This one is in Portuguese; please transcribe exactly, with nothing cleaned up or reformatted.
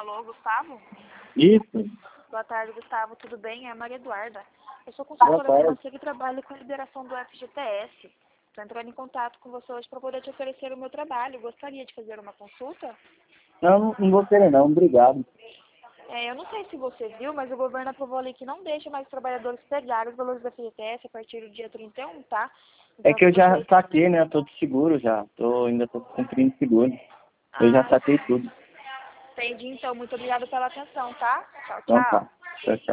Alô, Gustavo? Isso. Boa tarde, Gustavo. Tudo bem? É a Maria Eduarda. Eu sou Boa consultora tarde. financeira e trabalho com a liberação do F G T S. Estou entrando em contato com você hoje para poder te oferecer o meu trabalho. Gostaria de fazer uma consulta? Não, não, não vou querer não, obrigado. É, eu não sei se você viu, mas o governo aprovou a lei que não deixa mais os trabalhadores pegar os valores do F G T S a partir do dia trinta e um, tá? É Então, que se eu já você... saquei, né? Eu tô de seguro já. Tô, ainda tô cumprindo seguro. Eu já Ah, saquei tudo. entendi. Então, muito obrigada pela atenção, tá? Tchau, Então tchau. tá. Tchau, tchau.